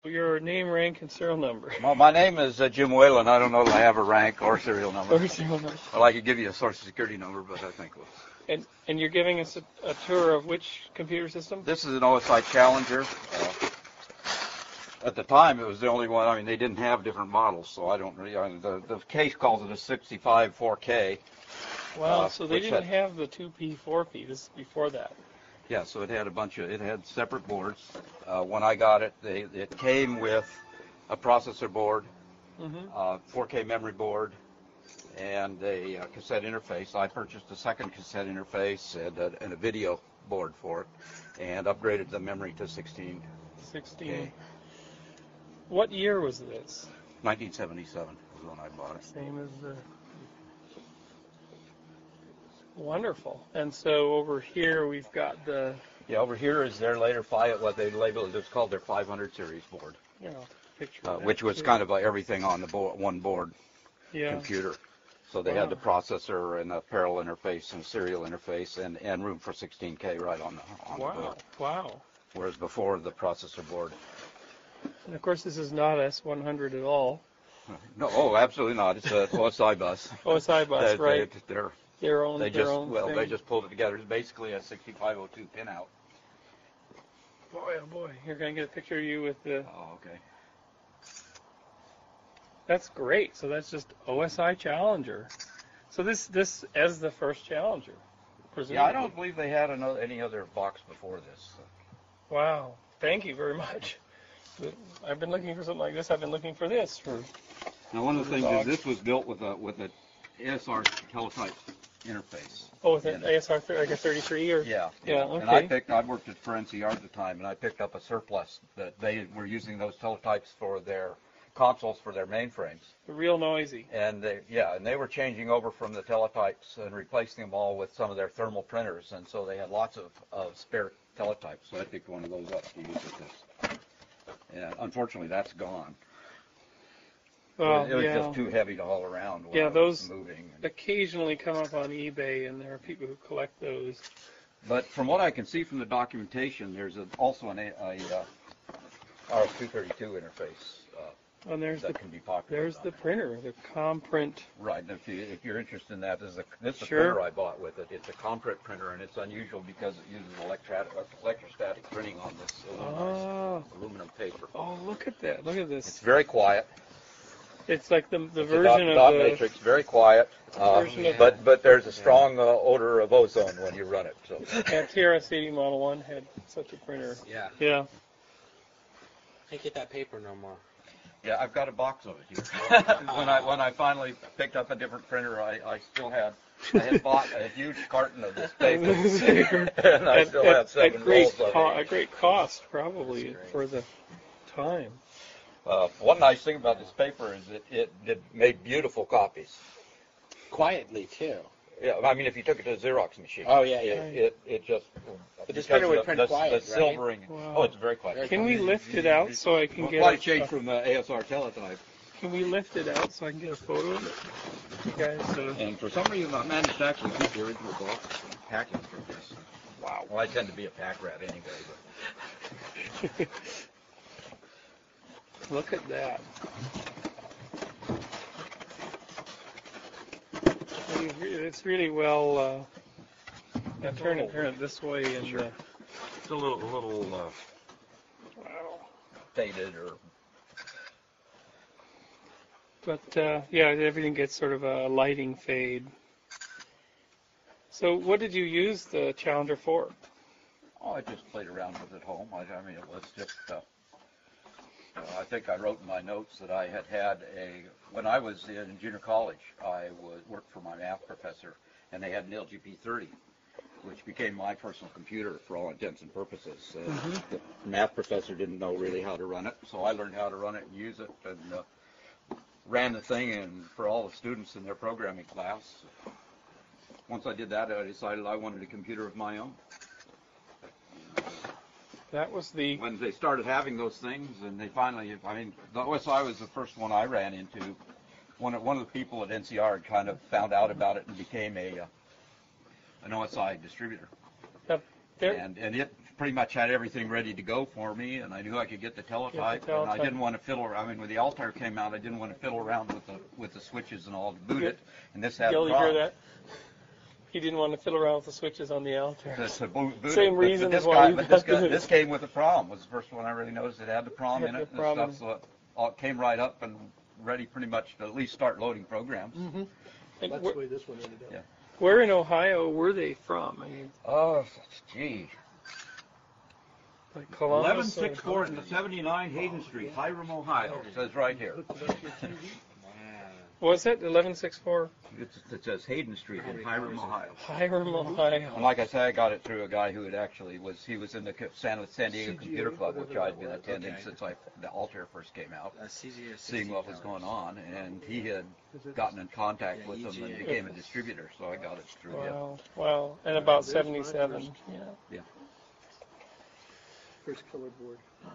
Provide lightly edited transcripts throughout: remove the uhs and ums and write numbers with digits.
Your name, rank, and serial number. Well, my name is Jim Whalen. I don't know if I have a rank or serial number. Or serial number. Well, I could give you a Social Security number, but I think we'll... And you're giving us a tour of which computer system? This is an OSI Challenger. At the time, it was the only one. I mean, they didn't have different models, so I don't really... the case calls it a 65 4K. Wow, so they didn't have the 2P, 4P. This is before that. Yeah, so it had it had separate boards. When I got it, it came with a processor board, 4K memory board, and a cassette interface. I purchased a second cassette interface and a video board for it, and upgraded the memory to 16. 16. What year was this? 1977 was when I bought it. Same as the... Wonderful. And so over here we've got the... Yeah, over here is their later what they labeled, it's called their 500 series board. Yeah, picture which was kind of everything on the one board computer. So they had the processor and a parallel interface and a serial interface and room for 16K right on the board. Wow. Whereas before, the processor board. And of course, this is not S100 at all. No, absolutely not. It's a OSI bus. OSI bus, right. They just pulled it together. It's basically a 6502 pinout. Boy, oh boy. You're going to get a picture of you with the... Oh, okay. That's great. So that's just OSI Challenger. So this as the first Challenger, presumably. Yeah, I don't believe they had any other box before this. Wow. Thank you very much. I've been looking for something like this. I've been looking for this for... Now, one of the things is this was built with a ASR teletype interface. Oh, with an ASR like a 33 or... Yeah. Okay. And I worked for NCR at the time, and I picked up a surplus that they were using those teletypes for their consoles for their mainframes. Real noisy. And they were changing over from the teletypes and replacing them all with some of their thermal printers, and so they had lots of spare teletypes. So I picked one of those up to use with this. And unfortunately, that's gone. Well, it was just too heavy to haul around while I was those moving. Occasionally come up on eBay, and there are people who collect those. But from what I can see from the documentation, there's also an RS-232 interface that can be popular. There's the printer, the Comprint. Right, and if you're interested in that, this is the printer I bought with it. It's a Comprint printer, and it's unusual because it uses electrostatic printing on this aluminum paper. Oh, look at that! Look at this. It's very quiet. It's like the version of dot matrix, very quiet, but there's a strong odor of ozone when you run it. So. Yeah, TRS-80 Model 1 had such a printer. Yeah. Yeah. Can't get that paper no more. Yeah, I've got a box of it here. when I finally picked up a different printer, I had bought a huge carton of this paper, and I still have 7 rolls of it. At great cost, probably, for the time. One nice thing about this paper is it made beautiful copies. Quietly, too. Yeah, I mean, if you took it to a Xerox machine. Oh, yeah. It just... But this printer would print quiet, the silvering. Right? Wow. Oh, it's very quiet. Can we lift it out so I can get... Quite a change from the ASR teletype. Can we lift it out so I can get a photo of it? You guys... And for some reason, I managed to actually keep the original box packing for this. Wow. Well, I tend to be a pack rat anyway, but... Look at that. It's really well. Turn it this way, and it's a little wow. Faded or. But everything gets sort of a lighting fade. So, what did you use the Challenger for? Oh, I just played around with it at home. I mean, it was just. I think I wrote in my notes that I had when I was in junior college, I worked for my math professor, and they had an LGP30, which became my personal computer for all intents and purposes. The math professor didn't know really how to run it, so I learned how to run it and use it, and ran the thing for all the students in their programming class. Once I did that, I decided I wanted a computer of my own. That was when they started having those things, and they finally, the OSI was the first one I ran into. One of the people at NCR had kind of found out about it and became an OSI distributor. And it pretty much had everything ready to go for me, and I knew I could get the teletype, and I didn't want to fiddle around. I mean, when the Altair came out, I didn't want to fiddle around with the switches and all to boot it, and this had a Gil, you problem. hear that? He didn't want to fiddle around with the switches on the Altair. To boot Same it. reason But as why you got this came with a problem. Was the first one I really noticed it had the problem in it and stuff, so it came right up and ready pretty much to at least start loading programs. Mm-hmm. That's the way this one ended up. Yeah. Where in Ohio were they from? I mean, Oh, gee. like Columbus. 1164 and 79 Hayden Street, Hiram, Ohio. It says right here. Was it 1164? It says Hayden Street in Hiram, Ohio. Hiram, Ohio. And like I said, I got it through a guy who had actually was in the San Diego Computer Club, which I'd been attending since the Altair first came out, seeing what was going on, and he had gotten in contact with them and became a distributor, so I got it through him. Wow. And about 77. Yeah. First color board.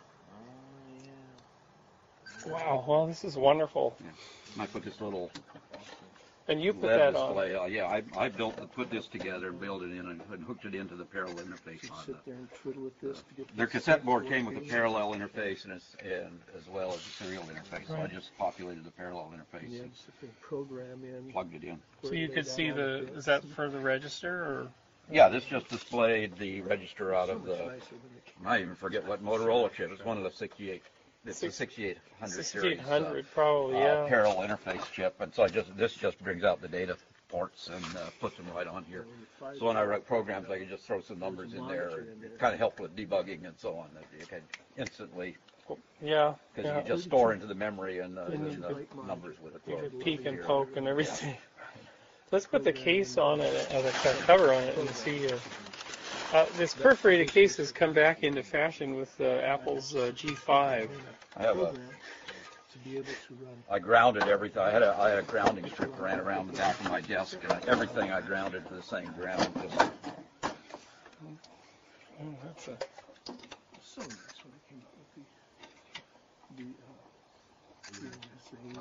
Wow. Well, this is wonderful. Yeah. And I put this little And you put LED that display. on. Yeah, I put this together and built it in and hooked it into the parallel interface You on sit there and twiddle with this to get their cassette board came with a parallel interface and as well as a serial interface. So I just populated the parallel interface Yeah, and sit there and program in. plugged it in. So you could see is that for the register or? Yeah, this just displayed the register out of the, I even forget what Motorola chip. It's one of the 68. It's the 6800 series. 6800 probably, yeah. Parallel interface chip, and so this just brings out the data ports and puts them right on here. So when I write programs, I can just throw some numbers in there. It kind of helped with debugging and so on. That you can instantly, Yeah. because you just store into the memory and the numbers with it. You could peek and poke and everything. Let's put the case on it, the cover on it, and see. This perforated case has come back into fashion with Apple's G5. I have To be able to run. I grounded everything. I had a grounding strip ran around the back of my desk, and everything I grounded to the same ground. That's a, So nice when I came up with the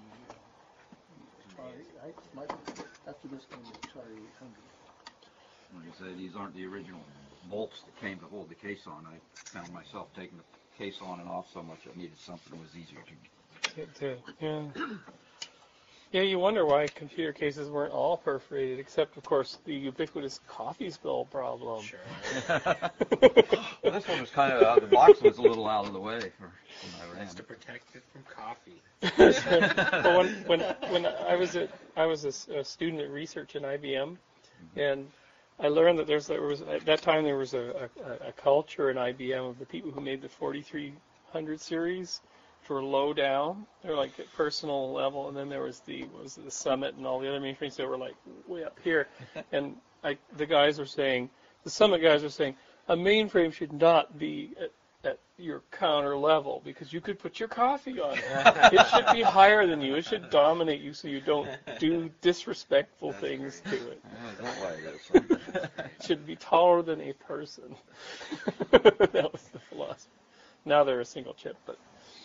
after this came the Atari 800. Like I say, these aren't the original bolts that came to hold the case on. I found myself taking the case on and off so much I needed something that was easier to get to, yeah. Yeah, you wonder why computer cases weren't all perforated, except, of course, the ubiquitous coffee spill problem. Sure. Well, this one was kind of, the box was a little out of the way when I ran. That's to protect it from coffee. Well, when I was a student at research in IBM, and I learned that there was at that time there was a culture in IBM of the people who made the 4300 series for low down. They're like at personal level, and then there was the Summit and all the other mainframes that were like way up here. And the guys were saying, the Summit guys were saying, a mainframe should not be at your counter level because you could put your coffee on it. It should be higher than you. It should dominate you so you don't do disrespectful things to it. I don't like this. It should be taller than a person. That was the philosophy. Now they're a single chip, but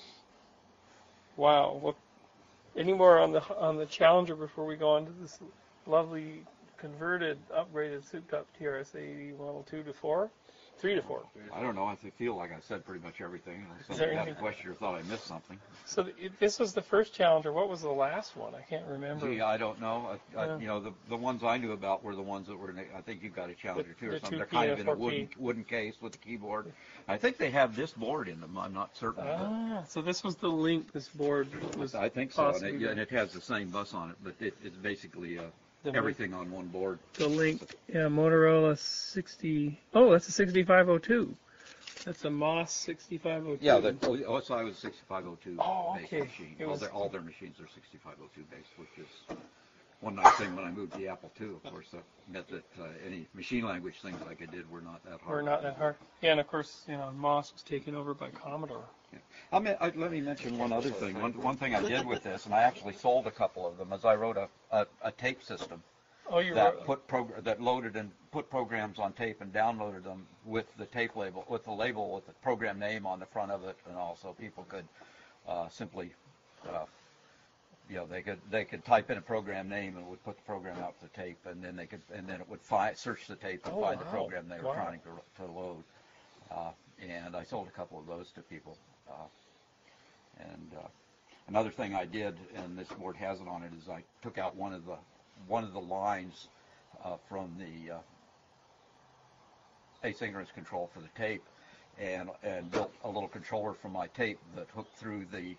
wow. Well, any more on the Challenger before we go on to this lovely converted, upgraded, souped-up TRS-80 Model 2 to 4? 3 to 4. I don't know. I feel like I said pretty much everything. Is Unless there I had a anything? question or thought I missed something. So this was the first Challenger. What was the last one? I can't remember. Gee, I don't know. Yeah. You know, the ones I knew about were the ones that were. I think you've got a Challenger too, or the something. They're 2P kind of and in a 4P. wooden case with a keyboard. I think they have this board in them. I'm not certain. So this was the link. This board was. I think so, possibly and it has the same bus on it, but it's basically the everything on one board. The link. Yeah, Motorola 60. Oh, that's a 6502. That's a MOS 6502. Yeah, the OSI was 6502 Oh, based okay. machine. It was- All their machines are 6502 based, which is one nice thing when I moved to the Apple II. Of course, that meant that any machine language things like I did were not that hard. We're not that hard. Yeah, and of course, MOS was taken over by Commodore. Yeah. Let me mention one other thing. One thing I did with this, and I actually sold a couple of them, is I wrote a tape system Oh, you that were. that loaded and put programs on tape and downloaded them with the tape label, with the program name on the front of it, and also people could simply, they could type in a program name and it would put the program out to tape, and then it would search the tape and find the program they were trying to load. and I sold a couple of those to people. Another thing I did, and this board has it on it, is I took out one of the lines from the asynchronous control for the tape, and built a little controller for my tape that hooked through the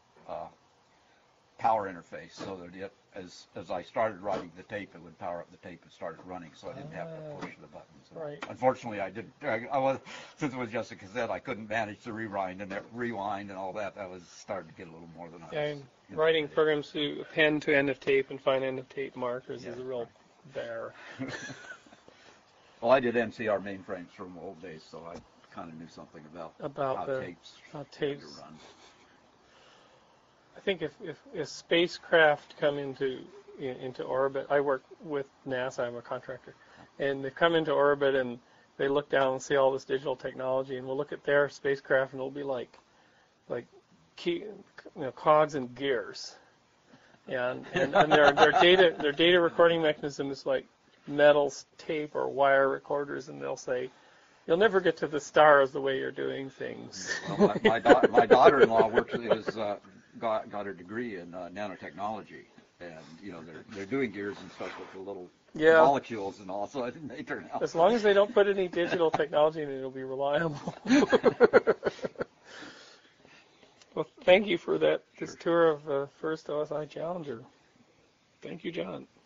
power interface, so that as I started writing the tape, it would power up the tape and start it running, so I didn't have to push the buttons. Right. Unfortunately, I didn't. Since it was just a cassette, I couldn't manage to rewind and all that. That was starting to get a little more than I was. And writing programs to pen to end of tape and find end of tape markers is a real bear. Well, I did NCR mainframes from old days, so I kind of knew something about how the tapes tapes. had to run. I think if spacecraft come into orbit, I work with NASA, I'm a contractor, and they come into orbit and they look down and see all this digital technology, and we'll look at their spacecraft and it'll be like cogs and gears, and their data recording mechanism is like metal tape or wire recorders, and they'll say, "You'll never get to the stars the way you're doing things." Well, my daughter-in-law got her degree in nanotechnology, and they're doing gears and stuff with the little molecules and all, so I think they turn out. As long as they don't put any digital technology in it, it'll be reliable. Well, thank you for this tour of First OSI Challenger. Thank you, John.